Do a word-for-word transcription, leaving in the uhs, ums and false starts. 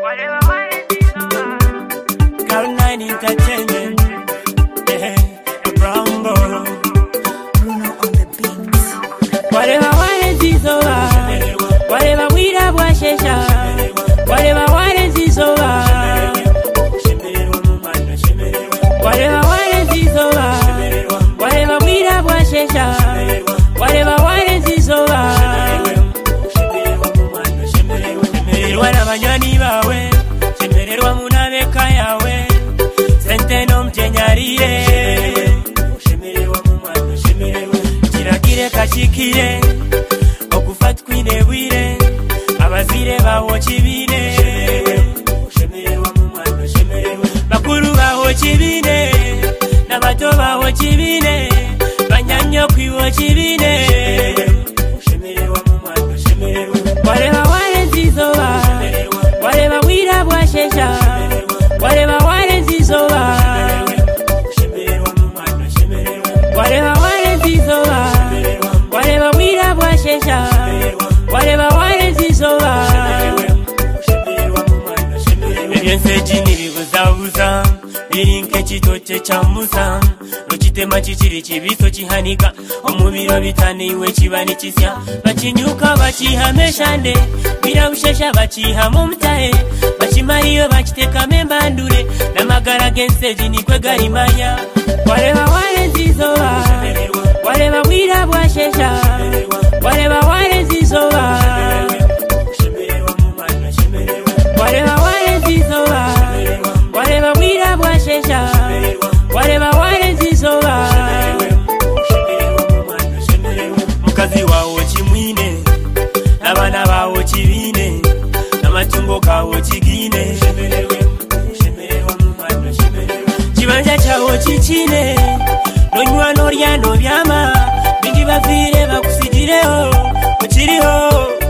Whatever way it is over. Cloud nine Entertainment. Yeah, Brombo. Bruno on the beat. Whatever way it is over. Whatever we have washesha. Whatever way it is over. Whatever way it is over. Whatever we have washesha. Whatever way it is over. Wana banyani bawe shemererwa munabeka yawe sente no mjenyarire shemererwa mu mwana shemererwa kiragire kashikire okufatwa inebwire abazire bawo kibine shemererwa mu mwana shemererwa bakuru bawo kibine nabato bawo kibine banyanyo kwiwo kibine shemererwa mu mwana shemererwa whatever one is over. Whatever we have washesha. Whatever one is over. Whatever one is over. Whatever we have washesha. Whatever one is over. Ebiense jini bibuzabuza birinke kitoche chamusa Rokitema chichiri chibito chihanika omubiro bitane iwe kibani kisya bakinyuka bakihameshande birabushesha bakihamu mutahe bakimariyo bakiteka membandure namagara gense jini kwe garimanya whatever one is over whatever we have washesha whatever one is over whatever one is over whatever we have washesha whatever one is over mukazi wawo kimwine nabana bawo kibine namatungo gawo kigine kibanja cyawo kikine nonywa norya no byama bindi bavire bakusigireho ukiriho